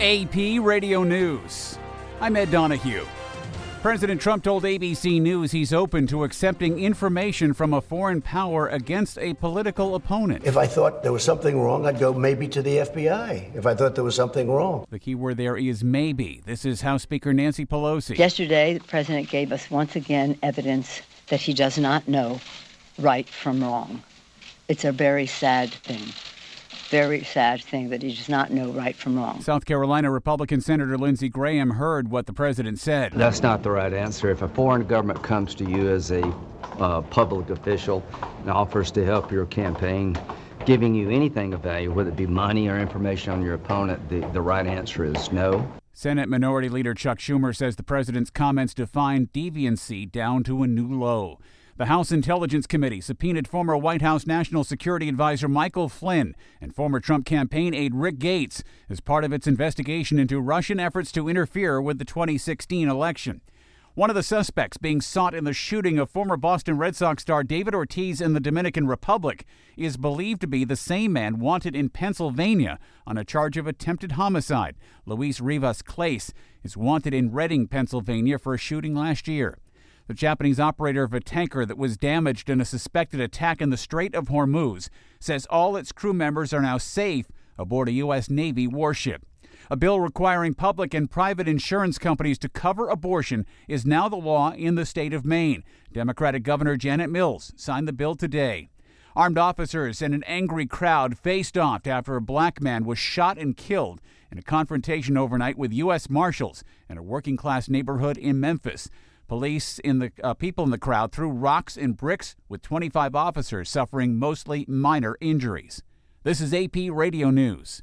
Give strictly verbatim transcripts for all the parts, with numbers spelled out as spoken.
A P Radio News. I'm Ed Donahue. President Trump told A B C News he's open to accepting information from a foreign power against a political opponent. If I thought there was something wrong, I'd go maybe to the F B I if I thought there was something wrong. The key word there is maybe. This is House Speaker Nancy Pelosi. Yesterday, the president gave us once again evidence that he does not know right from wrong. It's a very sad thing. Very sad thing that he does not know right from wrong. South Carolina Republican Senator Lindsey Graham heard what the president said. That's not the right answer. If a foreign government comes to you as a uh, public official and offers to help your campaign, giving you anything of value, whether it be money or information on your opponent, the, the right answer is no. Senate Minority Leader Chuck Schumer says the president's comments define deviancy down to a new low. The House Intelligence Committee subpoenaed former White House National Security Advisor Michael Flynn and former Trump campaign aide Rick Gates as part of its investigation into Russian efforts to interfere with the twenty sixteen election. One of the suspects being sought in the shooting of former Boston Red Sox star David Ortiz in the Dominican Republic is believed to be the same man wanted in Pennsylvania on a charge of attempted homicide. Luis Rivas Clace is wanted in Reading, Pennsylvania for a shooting last year. The Japanese operator of a tanker that was damaged in a suspected attack in the Strait of Hormuz says all its crew members are now safe aboard a U S Navy warship. A bill requiring public and private insurance companies to cover abortion is now the law in the state of Maine. Democratic Governor Janet Mills signed the bill today. Armed officers and an angry crowd faced off after a black man was shot and killed in a confrontation overnight with U S Marshals in a working-class neighborhood in Memphis. Police in the uh, people in the crowd threw rocks and bricks, with twenty-five officers suffering mostly minor injuries. This is A P Radio News.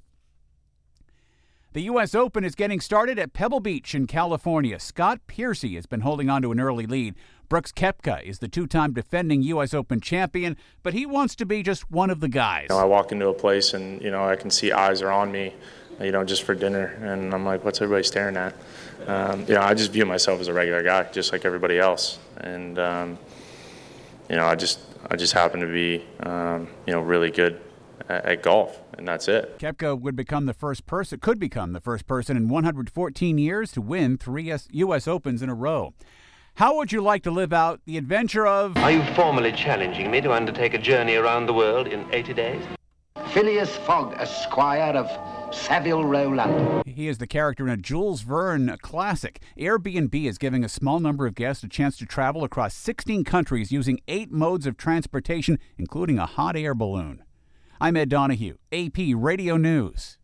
The U S Open is getting started at Pebble Beach in California. Scott Piercy has been holding on to an early lead. Brooks Koepka is the two-time defending U S Open champion, but he wants to be just one of the guys. You know, I walk into a place and, you know, I can see eyes are on me, you know, just for dinner. And I'm like, what's everybody staring at? Um, you know, I just view myself as a regular guy, just like everybody else. And, um, you know, I just I just happen to be, um, you know, really good at, at golf, and that's it. Koepka would become the first person, could become the first person in one hundred fourteen years to win three U S Opens in a row. How would you like to live out the adventure of... Are you formally challenging me to undertake a journey around the world in eighty days? Phileas Fogg, Esquire of Savile Row, London. He is the character in a Jules Verne classic. Airbnb is giving a small number of guests a chance to travel across sixteen countries using eight modes of transportation, including a hot air balloon. I'm Ed Donahue, A P Radio News.